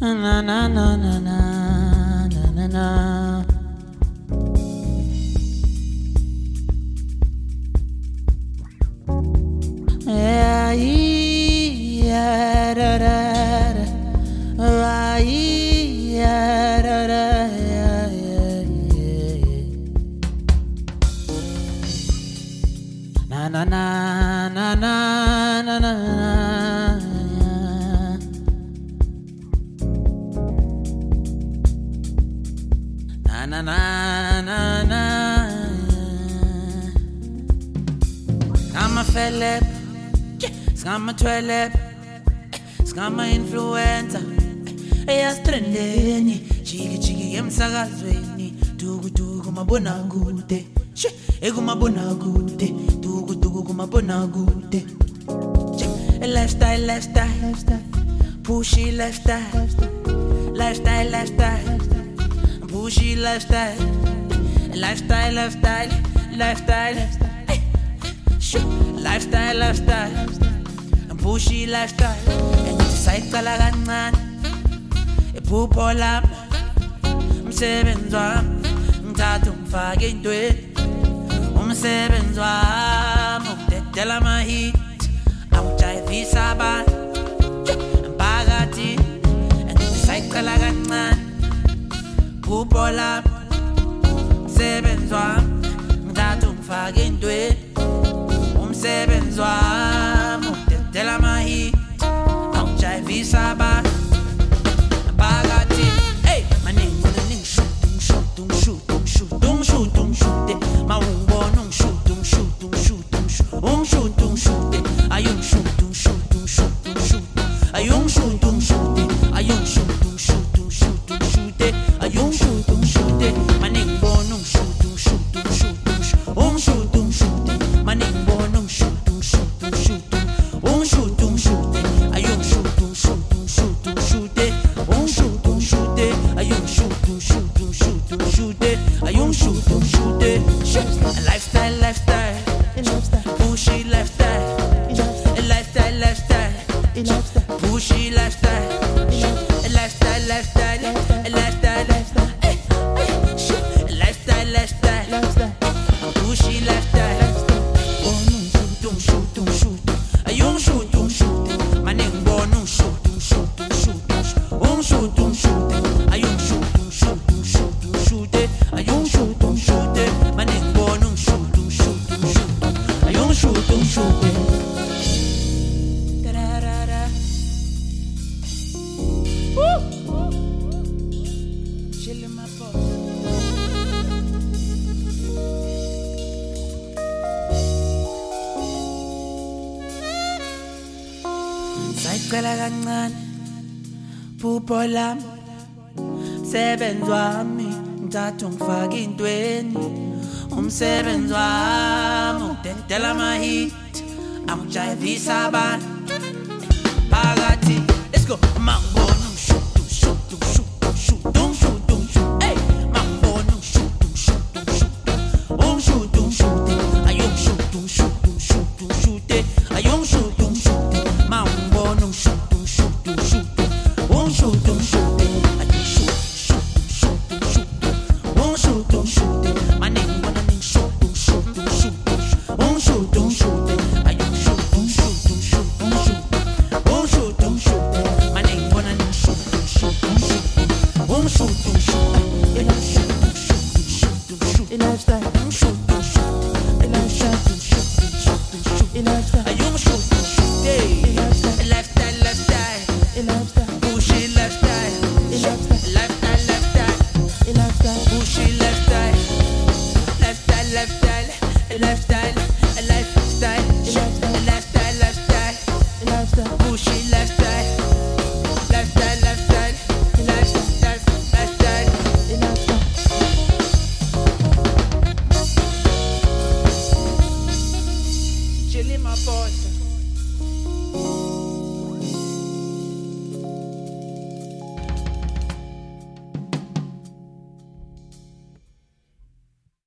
Na na na na na na na na. Yeah, yeah, da da da. Yeah, da da, yeah, yeah, yeah. Na na na na na na na. Na na na na. I'm a Philip, I'm a Twelip, I'm a influencer. Eya strendeni, chiki emsakazweni, tugu kumabona kude, kumabona kude, tugu kumabona kude. Lifestyle, pushy lifestyle, pushy lifestyle, lifestyle, pushy lifestyle, and it's cycle kancane. Iphupho lami umsebenzi wami ngithatha ungifake intweni umsebenzi wami ukudedela ama-hit awujayivisa abantu emphakathini angithi sayiqala kancane. Iphupho lami umsebenzi wami ngithatha ungifake intweni umsebenzi wami ukudedela ama-hit awujayivisa abantu. Sayiqala kancane iphupho lami umsebenzi wami ngithatha ungifake intweni umsebenzi wami ukudedela ama-hit awujayivisa abantu phakathi. Let's go. Mangibona shoot, hey, mangibona shoot, ayong shoot, ayong shoot, mangibona shoot,